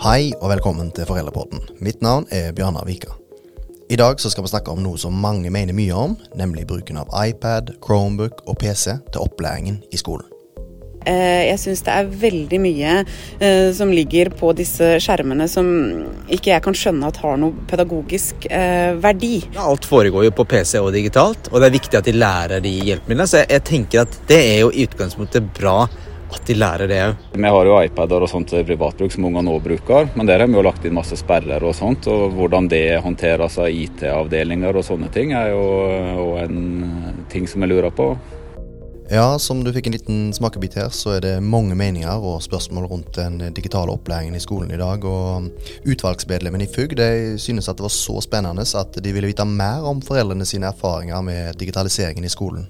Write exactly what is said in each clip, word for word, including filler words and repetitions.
Hei og velkommen til Foreldrepodden. Mitt navn er Bjørnar Vika. I dag så skal vi snakke om noe som mange mener mye om, nemlig bruken av iPad, Chromebook og P C til opplæringen i skolen. Jeg synes det er veldig mye eh, som ligger på disse skjermene som ikke jeg kan skjønne at har noe pedagogisk eh, verdi. Alt foregår jo på P C og digitalt, og det er viktig at de lærer de hjelpemidlene, så jeg, jeg tenker at det er jo i utgangspunktet bra at de lærer det. Vi har jo iPader og sånt til privatbruk som ungene nå bruker, men der har vi jo lagt inn masse sperrer og sånt, og hvordan det håndteres av I T-avdelinger og sånne ting er jo, jo en ting som jeg lurer på. Ja, som du fikk en liten smakebit her, så er det mange meninger og spørsmål rundt den digitale opplæringen i skolen i dag, og utvalgsmedlemmene i F U G de synes at det var så spennende at de ville vite mer om foreldrene sine erfaringer med digitaliseringen i skolen.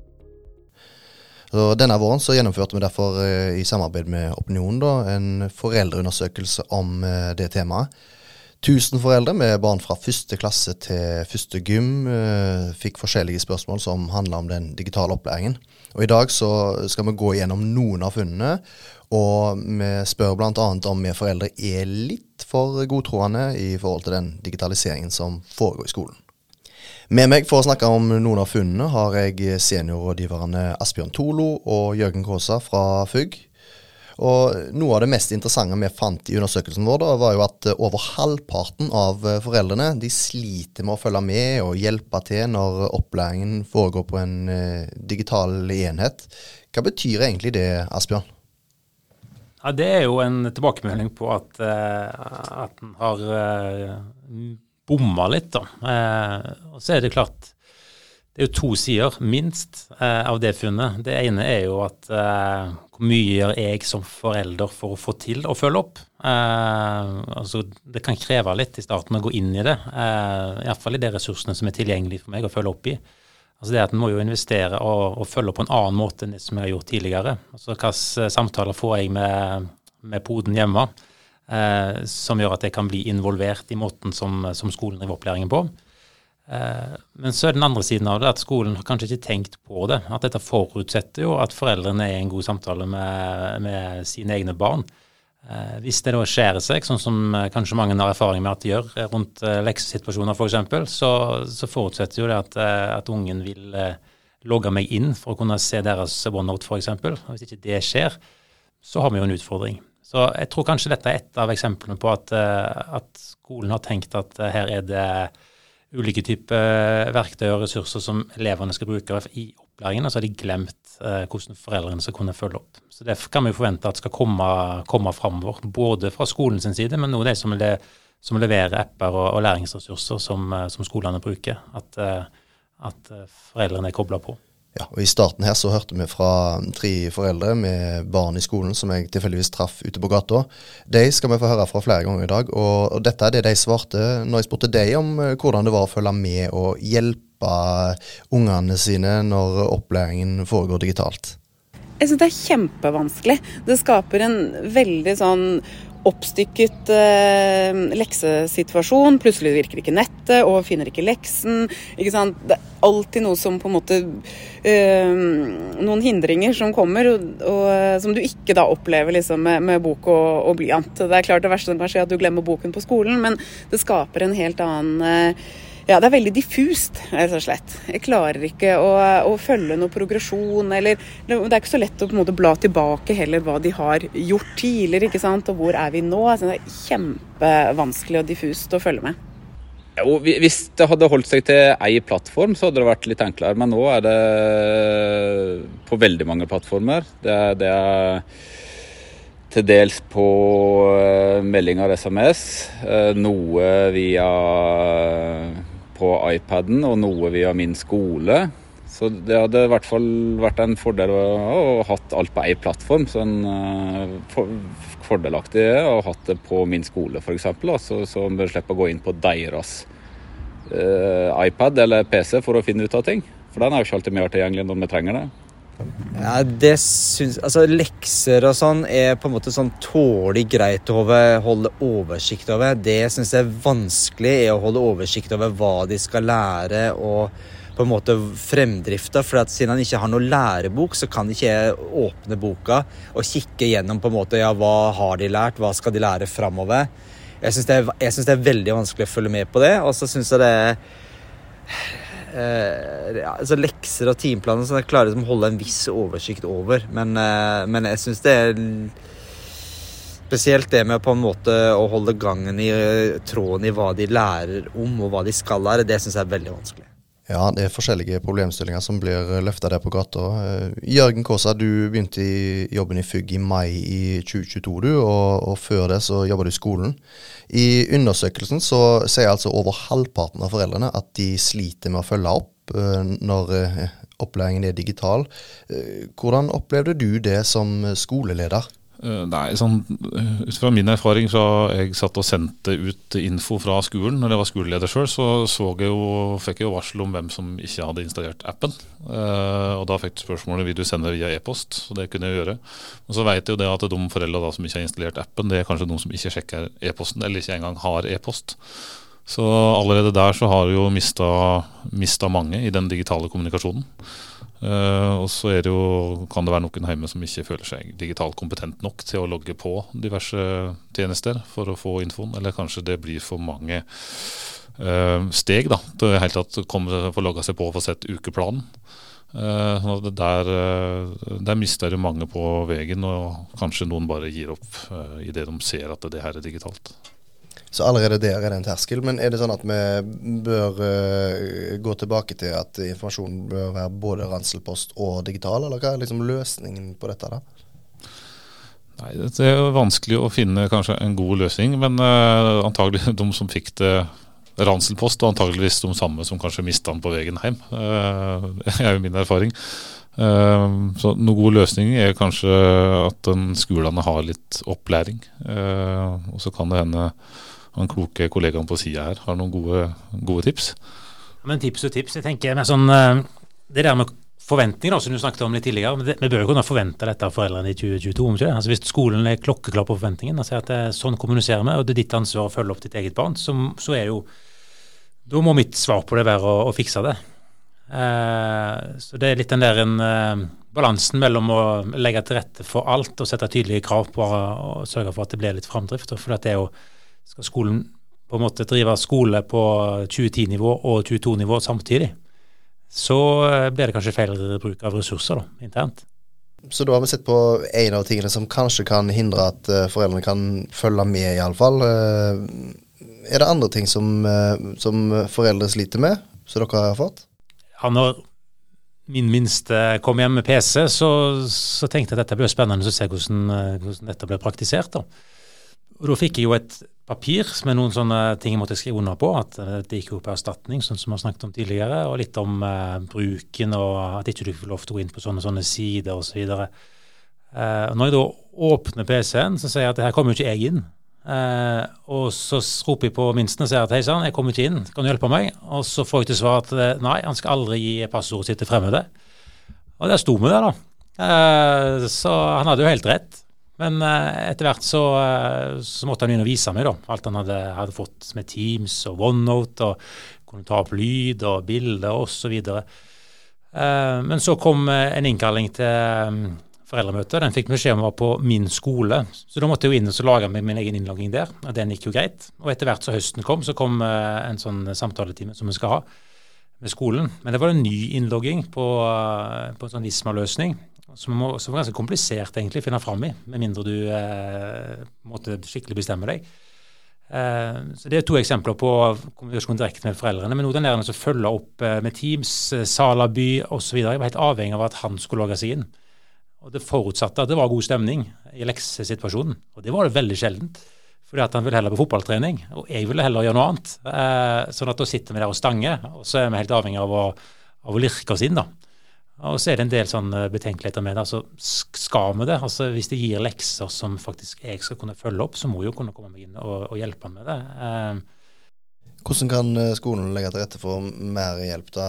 Så denne våren så gjennomførte vi derfor eh, i samarbeid med Opinion da, en foreldreundersøkelse om eh, det temaet. Tusen foreldre med barn fra første klasse til første gym eh, fikk forskjellige spørsmål som handler om den digitale opplæringen. Og i dag så skal vi gå gjennom noen av funnene, og vi spør blant annet om vi foreldre er litt for godtroende i forhold til den digitaliseringen som foregår i skolen. Med meg for å snakke om noen av funnene har jeg seniorrådgiverne Asbjørn Tolo og Jørgen Kåsa fra F U G. Og noe av det mest interessante vi fant i undersøkelsen vår da, var jo at over halvparten av foreldrene de sliter med å følge med og hjelpe til når opplæringen foregår på en eh, digital enhet. Hva betyr egentlig det, Asbjørn? Ja, det er jo en tilbakemelding på at, uh, at den har uh, bomma litt da. Uh, og så er det klart, det er jo to sider, minst, uh, av det funnet. Det ene er jo at uh, hvor mye gjør jeg som forelder for å få til å følge opp? Uh, altså, det kan kreve litt i starten å gå inn i det, uh, i hvert fall i de ressursene som er tilgjengelige for meg å følge opp i. Altså det at en må jo investere og, og følge opp på en annen måte enn det som jeg har gjort tidligere. Altså hva samtaler får jeg med, med poden hjemme, uh, som gjør at jeg kan bli involvert i måten som, som skolen driver opplæringen på. Uh, men så er den andre siden av det at skolen har kanskje ikke tenkt på det, at dette forutsetter jo at foreldrene er i en god samtale med, med sine egne barn. Uh, hvis det da skjærer seg, sånn som uh, kanskje mange har erfaring med at de gjør uh, rundt uh, leksesituasjoner for eksempel, så, så forutsetter jo det at, uh, at ungen vil uh, logge meg inn for å kunne se deres OneNote for eksempel. Og hvis ikke det skjer, så har vi jo en utfordring. Så jeg tror kanskje dette er et av eksemplene på at, uh, at skolen har tenkt at uh, her er det ulike typer verktøy og ressurser som eleverne skal bruke i opplæringen, og så har de glemt eh, hvordan foreldrene skal kunne følge opp. Så derfor kan vi jo forvente at det skal komme, komme fremover, både fra skolens side, men også de som, le, som leverer apper og, og læringsressurser som, som skolene bruker, at, at foreldrene er koblet på. Ja, og i starten her så hørte vi fra tre foreldre med barn i skolen som jeg tilfeldigvis traff ute på gata. De skal vi få høre fra flere ganger i dag, og, og dette er det de svarte når jeg spurte deg om hvordan det var å følge med og hjelpe ungene sine når opplæringen foregår digitalt. Jeg synes det er kjempevanskelig. Det skaper en veldig sånn oppstykket eh, leksesituasjon. Plutselig virker ikke nettet og finner ikke leksen. Ikke sant? Det er alltid noe som på en måte eh, noen hindringer som kommer og, og som du ikke da opplever liksom, med, med bok og, og blyant. Det er klart det verste som kan skje at du glemmer boken på skolen, men det skaper en helt annen eh, ja, det er veldig diffust, rett og slett. Jeg klarer ikke å, å følge noe progresjon, eller det er ikke så lett å på en måte bla tilbake heller hva de har gjort tidligere, ikke sant? Og hvor er vi nå? Altså, det er kjempevanskelig og diffust å følge med. Jo, hvis det hadde holdt seg til ei plattform, så hadde det vært litt enklere, men nå er det på veldig mange plattformer. Det er, det er til dels på meldinger S M S, noe via på iPaden og noe via min skole. Så det hadde i hvert fall vært en fordel å ha hatt alt på en plattform. Så en for, fordelaktig å ha hatt det på min skole for eksempel, så, så vi slipper å gå inn på deres uh, iPad eller P C for å finne ut av ting. For den er jo ikke alltid mer tilgjengelig når vi trenger det. Ja, det synes, altså lekser og sånn er på en måte sånn tålig greit å holde oversikt over. Det synes jeg er vanskelig er å holde oversikt over hva de skal lære og på en måte fremdrifta, for at siden han ikke har noen lærebok, så kan ikke jeg åpne boka og kikke gjennom på en måte, ja, hva har de lært, hva skal de lære fremover. Jeg synes det er, jeg synes det er veldig vanskelig å følge med på det, og så synes jeg det er eh, ja, altså lekser og timeplaner, så jeg klarer liksom å holde en viss oversikt over, men, eh, men jeg synes det er spesielt det med på en måte å holde gangen i tråden i hva de lærer om og hva de skal lære, det synes jeg er veldig vanskelig. Ja, det er forskjellige problemstillinger som blir løftet der på gata. Jørgen Kåsa, du begynte i jobben i F Y G i mai i tjue tjueto, du, og, og før det så jobber du i skolen. I undersøkelsen så sier altså over halvparten av foreldrene at de sliter med å følge opp når opplæringen er digital. Hvordan opplevde du det som skoleleder? Nei, sånn, ut fra min erfaring så jeg satt og sendte ut info fra skolen. Når jeg var skoleleder selv, så, så jeg jo, fikk jeg jo varsel om hvem som ikke hadde installert appen. Uh, og da fikk du spørsmålet, vil du sende via e-post? Så det kunne jeg gjøre. Og så vet jeg jo det at de foreldre da, som ikke har installert appen, det er kanskje noen som ikke sjekker e-posten, eller ikke engang har e-post. Så allerede der så har du jo mistet, mistet mange i den digitale kommunikasjonen. Uh, og så er det jo, kan det være noen hjemme som ikke føler seg digitalt kompetent nok til å logge på diverse tjenester for å få infoen, eller kanskje det blir for mange uh, steg da, til helt tatt komme få logge seg på og få sett ukeplanen. Uh, sånn at der, uh, der mister det mange på veien, og kanskje noen bare gir opp uh, i det de ser at det her er digitalt. Så allerede der er det en terskel, men er det sånn at vi bør uh, gå tilbake til at informasjonen bør være både ranselpost og digital, eller hva er liksom løsningen på dette da? Nei, det er vanskelig å finne kanskje en god løsning, men uh, antagelig de som fikk det ranselpost, og antageligvis de samme som kanskje mistet den på veien hjem. Uh, det er jo min erfaring. Uh, så noen god løsning er kanskje at den skolene har litt opplæring, uh, og så kan det hende han kloke kollegaen på siden her har noen gode, gode tips. Men tips og tips, jeg tenker med sånn, det der med forventninger da, som du snakket om litt tidligere, men det, vi bør jo kunne forvente dette av foreldrene i tjue tjueto, om ikke det? Altså hvis skolen er klokkeklar på forventningen, altså at det er sånn kommuniserer vi, og det er ditt ansvar å følge opp ditt eget barn, så, så er jo, da må mitt svar på det være å, å fikse det. Eh, så det er litt den der en, eh, balansen mellom å legge til rette for alt og sette tydelige krav på å sørge for at det blir litt fremdrift, for at det er jo skal skolen på en måte drive skole på tjue ti-nivå og tjue to-nivå samtidig, så blir det kanskje feil bruk av ressurser da, internt. Så da har vi sett på en av tingene som kanskje kan hindre at uh, foreldrene kan følge med i alle fall. Uh, er det andre ting som, uh, som foreldre sliter med, som dere har fått? Ja, når min minste kom hjem med P C, så, så tenkte jeg at dette blir spennende å se hvordan, hvordan dette blir praktisert da. Og da fikk jeg jo et papir med noen sånne ting jeg måtte skrive under på, at det gikk jo på erstatning, sånn som vi har snakket om tidligere, og litt om eh, bruken, og at ikke du får lov til å gå inn på sånne, sånne sider og så videre. Eh, når jeg da åpner P C-en, så sier jeg at det her kommer jo ikke jeg inn. Eh, og så roper jeg på minsten og sier at hei sann, jeg kommer ikke inn, kan du hjelpe meg? Og så får jeg til svar at nei, han skal aldri gi passordet sitt til fremmede. Og der sto vi der da. Eh, så han hadde jo helt rett. Men eh, etter hvert så, eh, så måtte han inn og vise meg da, alt han hadde, hadde fått med Teams og OneNote, og kunne ta opp lyd og bilder og så videre. Eh, men så kom en innkalling til um, foreldremøte, den fikk beskjed om var på min skole, så da måtte jeg jo inn og så lage meg min egen innlogging der, og den gikk jo greit. Og etter hvert så høsten kom, så kom eh, en sånn samtaletime som vi skal ha med skolen. Men det var en ny innlogging på, uh, på en sånn Visma-løsning, som, må, som var ganske komplisert egentlig å finne frem i, med mindre du eh, måtte skikkelig bestemme deg. Eh, så det er to eksempler på kommunikasjon direkte med foreldrene, men nå den der som følger opp eh, med Teams, eh, Salaby og så videre, jeg var helt avhengig av at han skulle logge seg inn. Og det forutsatte at det var god stemning i leksesituasjonen, og det var det veldig sjeldent, fordi at han ville heller på fotballtrening, og jeg ville heller gjøre noe annet. Eh, sånn at da sitter vi der og stanger, og så er vi helt avhengig av å, av å lirke oss inn da. Og så er det en del sånn betenkeligheter med det. Altså, skal vi det? Altså, hvis det gir lekser som faktisk jeg skal kunne følge opp, så må jeg jo kunne komme meg inn og, og hjelpe med det. Eh. Hvordan kan skolen legge til rette for mer hjelp da,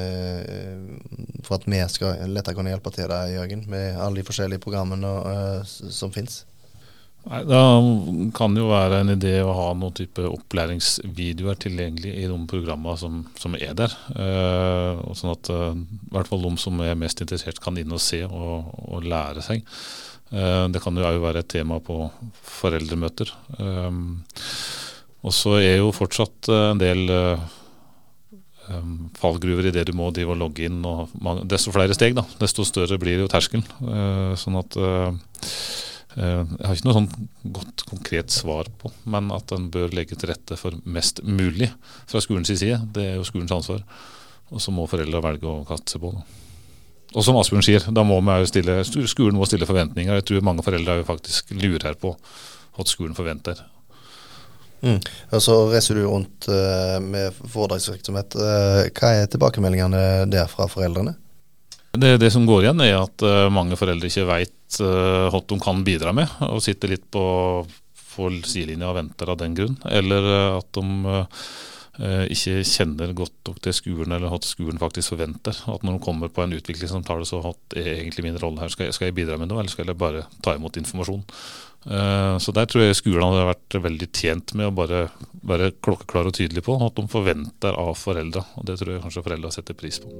for at vi skal lettere kunne hjelpe til deg, Jørgen, med alle de forskjellige programmene uh, som finnes? Nei, da kan det jo være en idé å ha noen type opplæringsvideoer tilgjengelig i de programmene som, som er der. Eh, og sånn at eh, i hvert fall de som er mest interessert kan inn og se og, og lære seg. Eh, det kan jo også være et tema på foreldremøter. Eh, og så er jo fortsatt en del eh, fallgruver i det du må drive og logge inn. Og man, desto flere steg, da, desto større blir jo terskelen. Eh, sånn at eh, Jeg har ikke noe sånn godt konkret svar på, men at den bør legge til rette for mest mulig fra skolens side. Det er jo skolens ansvar, og så må foreldre velge å kaste seg på det. Og som Asbjørn sier, da må vi jo stille, skolen må stille forventninger. Jeg tror mange foreldre jo faktisk lurer på hva skolen forventer. Mm. Og så reiser du rundt uh, med foredragsvirksomhet. Uh, hva er tilbakemeldingene der fra foreldrene? Det, det som går igjen er at uh, mange foreldre ikke vet uh, hva de kan bidra med, og sitter litt på, på sidelinja og venter av den grunn. Eller uh, at de uh, ikke kjenner godt nok til skolen, eller hva skolen faktisk forventer. At når de kommer på en utvikling som tar det så hatt er egentlig min rolle her, skal jeg, skal jeg bidra med noe, eller skal jeg bare ta imot informasjon? Uh, så der tror jeg skolen hadde vært veldig tjent med å bare være klokkeklar og tydelig på at de forventer av foreldre, og det tror jeg kanskje foreldre setter pris på.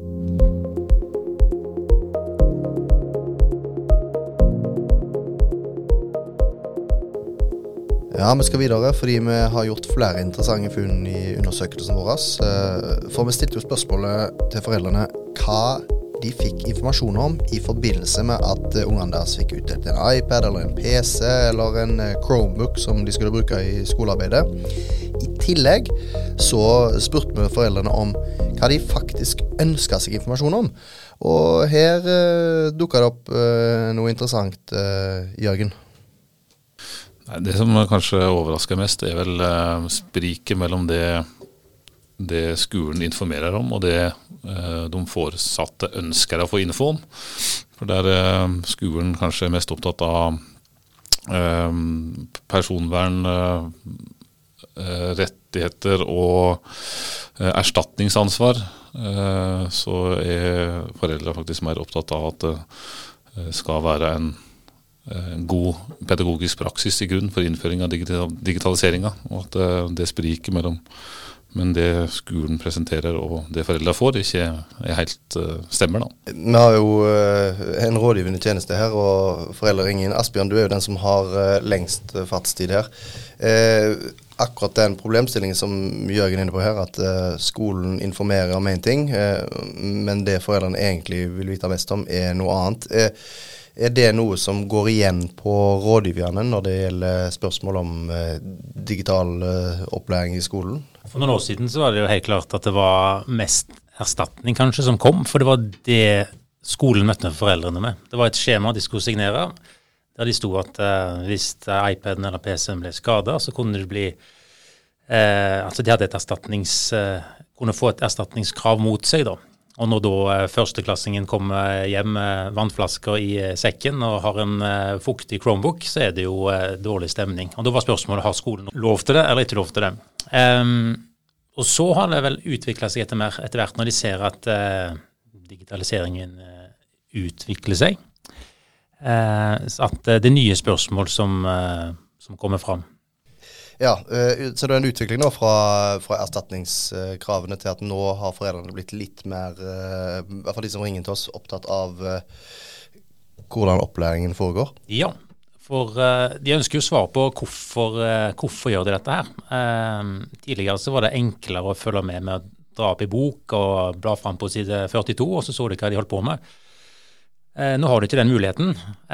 Ja, vi skal videre, fordi vi har gjort flere interessante funn i undersøkelsen vår. For vi stilte jo spørsmålet til foreldrene hva de fikk informasjon om i forbindelse med at ungene deres fikk utdelt en iPad eller en P C eller en Chromebook som de skulle bruke i skolearbeidet. I tillegg så spurte vi foreldrene om hva de faktisk ønsket seg informasjon om. Og her eh, dukket det opp eh, noe interessant, eh, Jørgen. Nei, det som kanskje overrasker mest er vel eh, spriket mellom det, det skolen informerer om og det eh, de foresatte ønsker å få info om. For der eh, skolen kanskje er mest opptatt av eh, personvern, eh, rettigheter og eh, erstatningsansvar, eh, så er foreldre faktisk mer opptatt av at det skal være en en god pedagogisk praksis i grunn for innføring av digital, digitaliseringa, og at det, det spriker mellom men det skolen presenterer og det foreldre får ikke er helt uh, stemmer da. Vi har jo uh, en rådgivende tjeneste her, og foreldre ringer inn. Asbjørn, du er jo den som har uh, lengst fartstid her. Uh, akkurat den problemstillingen som Jørgen er inne på her, at uh, skolen informerer om en ting, uh, men det foreldrene egentlig vil vite mest om er noe annet. Uh, Er det noe som går igjen på rådgiverne når det gjelder spørsmål om eh, digital eh, opplæring i skolen? For noen år siden så var det jo helt klart at det var mest erstatning kanskje som kom, for det var det skolen møtte foreldrene med. Det var et skjema de skulle signere, der de sto at eh, hvis iPaden eller P C-en ble skadet, så kunne det bli, eh, altså de hadde et erstatnings, eh, kunne få et erstatningskrav mot seg da. Og når da førsteklassingen kommer hjem med vannflasker i sekken og har en fuktig Chromebook, så er det jo dårlig stemning. Og da var spørsmålet, har skolen lov til det eller ikke lov til det? Um, og så har det vel utviklet seg etter, mer, etter hvert når de ser at uh, digitaliseringen uh, utvikler seg. Uh, at uh, det er nye spørsmål som, uh, som kommer fram. Ja, så det er en utvikling nå fra, fra erstatningskravene til at nå har foreldrene blitt litt mer, i hvert fall de som ringer til oss, opptatt av hvordan opplæringen foregår. Ja, for de ønsker jo svar på hvorfor, hvorfor gjør de dette her. Tidligere så var det enklere å følge med med å dra opp i bok og bla fram på side førtito, og så så de hva de holdt på med. Nå har de ikke den muligheten,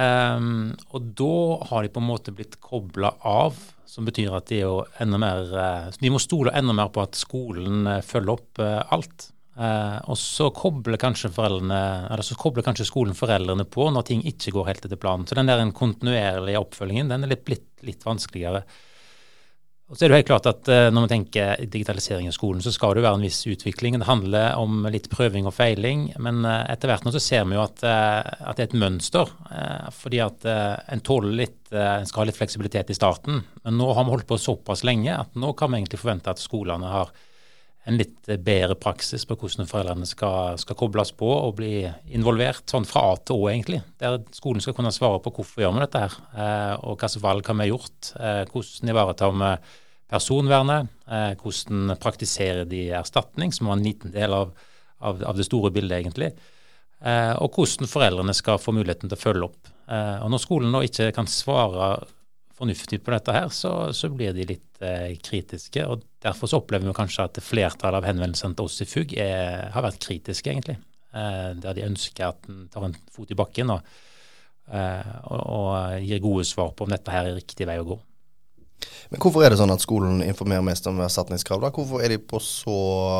og da har de på en måte blitt koblet av, som betyr at de, er jo enda mer, de må stole enda mer på at skolen følger opp alt. Og så kobler kanskje foreldrene, eller så kobler kanskje skolen foreldrene på når ting ikke går helt etter planen. Så den der en kontinuerlige oppfølgingen, den er litt, litt, litt vanskeligere. Og så er det jo helt klart at når man tenker digitalisering i skolen, så skal det jo være en viss utvikling. Det handler om litt prøving og feiling, men etter hvert nå så ser vi jo at, at det er et mønster, fordi at en tåler litt, en skal ha litt fleksibilitet i starten, men nå har vi holdt på såpass lenge at nå kan vi egentlig forvente at skolene har en litt bedre praksis på hvordan foreldrene skal, skal kobles på og bli involvert, sånn fra A til Å egentlig, der skolen skal kunne svare på hvorfor gjør vi dette her, eh, og hva slags valg har vi gjort, eh, hvordan ivaretar vi personvernet, eh, hvordan praktiserer de erstatning, som var en liten del av, av, av det store bildet egentlig, eh, og hvordan foreldrene skal få muligheten til å følge opp. Eh, og når skolen nå ikke kan svare fornuftig på dette her, så, så blir de litt eh, kritiske, og derfor så opplever vi kanskje at flertallet av henvendelsene til oss i F U G er, har vært kritiske egentlig, eh, der de ønsker at den tar en fot i bakken og, eh, og, og gir gode svar på om dette her er riktig vei å gå. Men hvorfor er det sånn at skolen informerer mest om erstatningskrav da? Hvorfor er de på så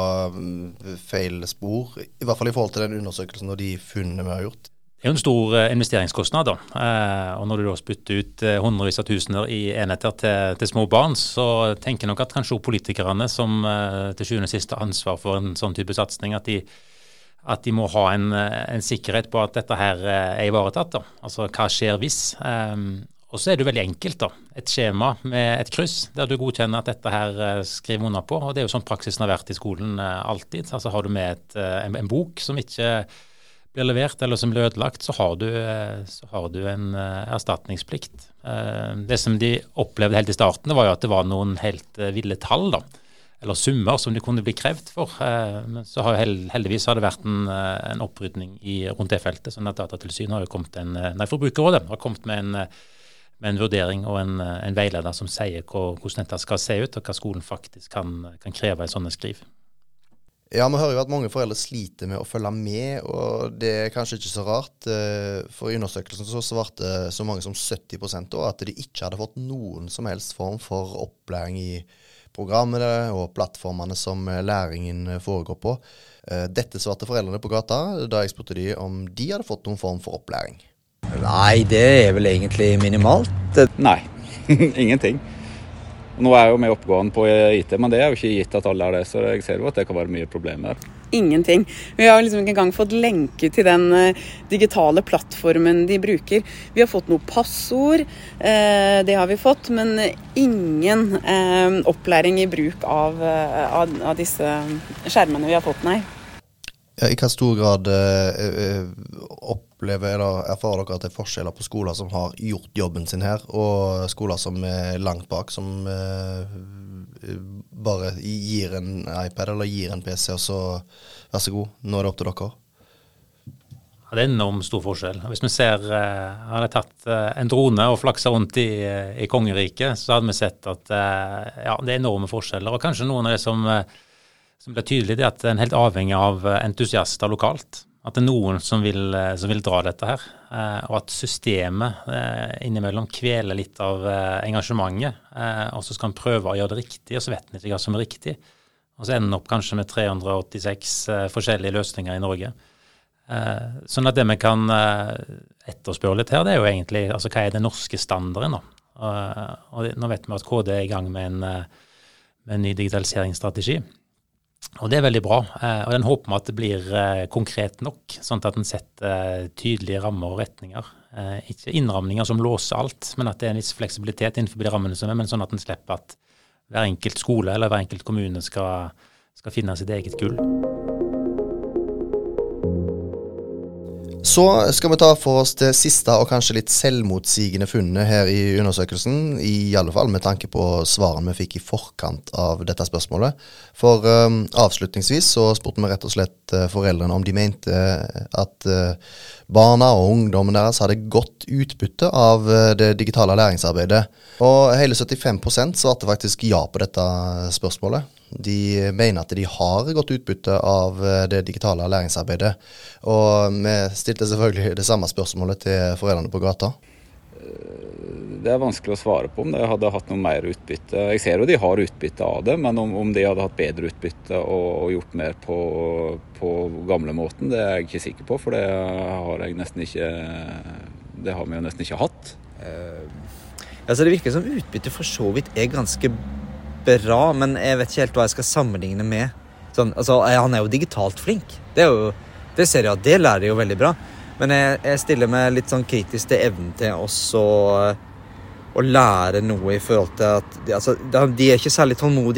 feil spor, i hvert fall i forhold til den undersøkelsen og de funnene vi har gjort? Det er jo en stor eh, investeringskostnad da, eh, og når du da spytter ut eh, hundrevis av tusener i enheter til, til små barn, så tenker jeg nok at kanskje politikerne som eh, til sjuende og sist har ansvar for en sånn type satsning, at de, at de må ha en, en sikkerhet på at dette her er ivaretatt da. Altså hva skjer hvis? Um, og så er det jo veldig enkelt da, et skjema med et kryss der du godkjenner at dette her skriver under på, og det er jo sånn praksisen har vært i skolen uh, alltid. Altså har du med et, uh, en, en bok som ikke blir levert eller som blir ødelagt, så har du, så har du en uh, erstatningsplikt. Uh, det som de opplevde helt i starten, var jo at det var noen helt uh, ville tall da, eller summer som de kunne bli krevd for. Uh, men så har jo held, heldigvis har det vært en, uh, en opprydning i, rundt det feltet, sånn at Datatilsynet har jo kommet en, uh, nei, Forbrukerrådet har kommet med en, uh, med en vurdering og en, uh, en veileder som sier hvor, hvordan dette skal se ut, og hva skolen faktisk kan, kan kreve i sånne skriv. Ja, vi hører jo at mange foreldre sliter med å følge med, og det er kanskje ikke så rart. For i undersøkelsen så svarte så mange som sytti prosent at de ikke hadde fått noen som helst form for opplæring i programmene og plattformene som læringen foregår på. Dette svarte foreldrene på gata da jeg spurte de om de hadde fått noen form for opplæring. Nei, det er vel egentlig minimalt. Nei, ingenting. Nå er jeg jo med oppgående på I T, men det er jo ikke gitt at alle er det, så jeg ser jo at det kan være mye problemer. Ingenting. Vi har liksom ikke engang fått lenke til den uh, digitale plattformen de bruker. Vi har fått noe passord, uh, det har vi fått, men ingen uh, opplæring i bruk av, uh, av, av disse skjermene vi har fått, nei. Ja, I hva stor grad uh, opplever eller erfarer dere at det er forskjeller på skoler som har gjort jobben sin her, og skoler som er langt bak, som uh, bare gir en iPad eller gir en P C, og så vær så god, nå er det opp til dere? Ja, det er en enormt stor forskjell. Hvis vi ser, uh, hadde tatt uh, en drone og flaksa rundt i, uh, i kongeriket, så hadde vi sett at uh, ja, det er enorme forskjeller, og kanskje noen av det som uh, som blir tydelig, det er at en er helt avhengig av entusiaster lokalt. At det er noen som vil, som vil dra dette her, og at systemet innimellom kveler litt av engasjementet, og så skal en prøve å gjøre det riktig, og så vet en ikke hva som er riktig. Og så ender en opp kanskje med tre hundre åttiseks forskjellige løsninger i Norge. Sånn at det vi kan etterspørre litt her, det er jo egentlig, altså hva er den norske standarden nå? Og nå vet vi at K D er i gang med en, med en ny digitaliseringsstrategi. Og det er veldig bra, og den håper vi at det blir konkret nok, sånn at den setter tydelige rammer og retninger. Ikke innramninger som låser alt, men at det er en viss fleksibilitet innenfor de rammene som er, men sånn at den slipper at hver enkelt skole eller hver enkelt kommune skal, skal finne sitt eget gull. Så skal vi ta for oss det siste og kanskje litt selvmotsigende funnet her i undersøkelsen, i alle fall med tanke på svarene vi fikk i forkant av dette spørsmålet. For um, avslutningsvis så spurte vi rett og slett uh, foreldrene om de mente at uh, barna og ungdommen deres hadde godt utbytte av uh, det digitale læringsarbeidet. Og hele syttifem prosent svarte faktisk ja på dette spørsmålet. De mener at de har godt utbytte av det digitale læringsarbeidet. Og vi stilte selvfølgelig det samme spørsmålet til foreldrene på gata. Det er vanskelig å svare på om de hadde hatt noe mer utbytte. Jeg ser jo de har utbytte av det, men om, om de hadde hatt bedre utbytte og, og gjort mer på, på gamle måten, det er jeg ikke sikker på, for det har jeg nesten ikke, det har vi jo nesten ikke hatt. Uh, altså det virker som utbytte for så vidt er ganske bra, men jeg vet ikke helt hva jeg skal sammenligne med. Sånn, altså, han er jo digitalt flink. Det, er jo, det ser jeg at det lærer jo veldig bra. Men jeg, jeg stiller meg litt sånn kritisk til evnen til også å lære noe i forhold til at de, altså, de er ikke særlig tålmodige.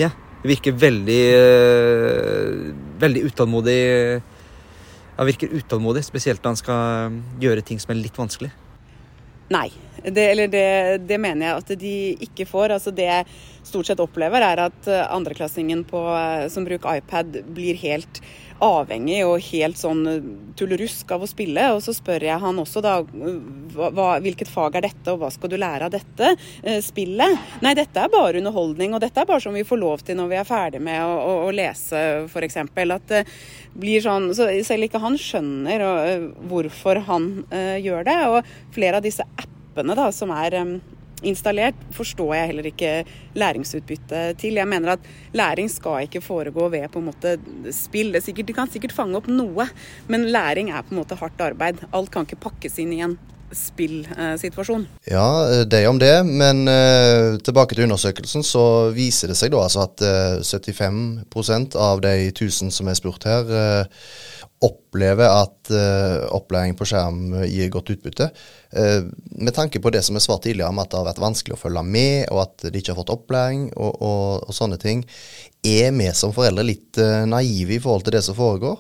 virker veldig, øh, veldig utålmodig. Han virker utålmodig, spesielt når han skal gjøre ting som er litt vanskelig. Nei, det, eller det, det mener jeg at de ikke får. Altså det jeg stort sett opplever er at andreklassingen på, som bruker iPad blir helt avhengig og helt sånn tullerusk av å spille. Og så spør jeg han også da, hva, hvilket fag er dette, og hva skal du lære av dette eh, spillet? Nei, dette er bare underholdning, og dette er bare som vi får lov til når vi er ferdig med å, å, å lese, for eksempel. At det blir sånn, så selv ikke han skjønner og, hvorfor han eh, gjør det, og flere av disse appene da, som er eh, installert, forstår jeg heller ikke læringsutbytte til. Jeg mener at læring skal ikke foregå ved på en måte spill. Det er sikkert, de kan sikkert fange opp noe, men læring er på en måte hardt arbeid. Alt kan ikke pakkes inn i en spillsituasjon. Ja, det er om det, men uh, tilbake til undersøkelsen så viser det seg da altså at uh, syttifem prosent av de tusen som er spurt her uh, opplever at uh, opplæring på skjerm gir godt utbytte. Uh, med tanke på det som er svart tidligere om at det har vært vanskelig å følge med, og at de ikke har fått opplæring og, og, og sånne ting, er vi som foreldre litt uh, naive i forhold til det som foregår?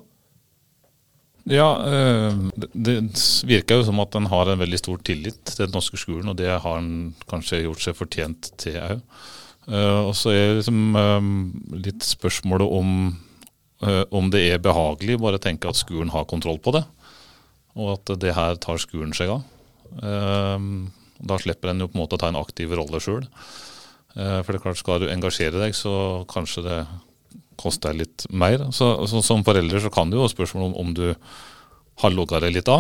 Ja, det, det virker jo som at den har en veldig stor tillit til den norske skolen, og det har den kanskje gjort seg fortjent til òg. Og så er det liksom litt spørsmålet om, om det er behagelig bare tenke at skolen har kontroll på det, og at det her tar skolen seg av. Da slipper en jo på en måte å ta en aktiv rolle selv. For det er klart, skal du engasjere deg, så kanskje det koster litt mer. Så, så som foreldre så kan det jo spørsmål om, om du har logget deg litt av.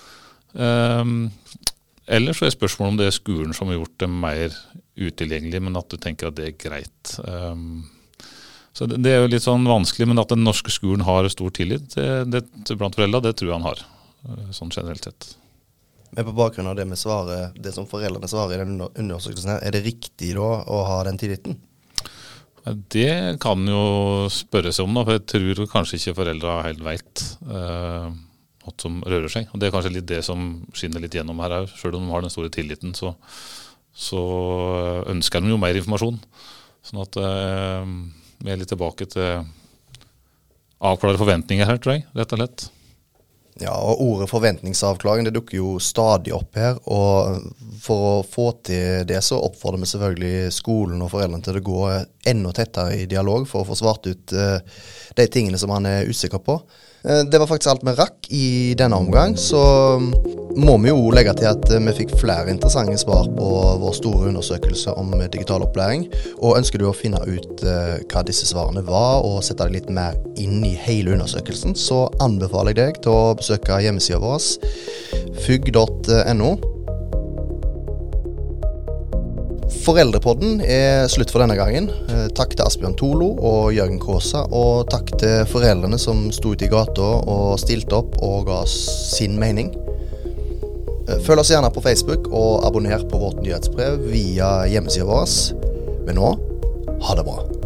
Um, eller så er spørsmålet om det er skolen som har gjort det mer utilgjengelig, men at du tenker at det er greit. Um, så det, det er jo litt sånn vanskelig, men at den norske skolen har stor tillit det, det, blant foreldre, det tror jeg han har, sånn generelt sett. Men på bakgrunn av det, med svaret, det som foreldrene svarer i den undersøkelsen her, er det riktig da å ha den tilliten? Det kan jo spørre seg om da, for jeg tror kanskje ikke foreldre helt vet eh, hva som rører seg. Og det er kanskje litt det som skinner litt gjennom her også. Selv om de har den store tilliten, så, så ønsker de jo mer informasjon. Sånn at eh, vi er litt tilbake til avklare forventninger her, tror jeg, rett og slett. Ja, og ordet forventningsavklaring, det dukker jo stadig opp her, og for å få til det så oppfordrer vi selvfølgelig skolen og foreldrene til å gå enda tettere i dialog for å få svart ut uh, de tingene som man er usikker på. Uh, det var faktisk alt vi rakk i denne omgang, så må vi jo legge til at uh, vi fikk flere interessante svar på vår store undersøkelse om uh, digital opplæring, og ønsker du å finne ut uh, hva disse svarene var og sette deg litt mer inn i hele undersøkelsen, så anbefaler jeg deg til å besøke hjemmesiden vår fugg punktum no. Foreldrepodden er slutt for denne gangen. Takk til Asbjørn Tolo og Jørgen Kåsa, og takk til foreldrene som sto ute i gata og stilte opp og ga sin mening. Følg oss gjerne på Facebook og abonner på vårt nyhetsbrev via hjemmesiden vår. Men nå, ha det bra.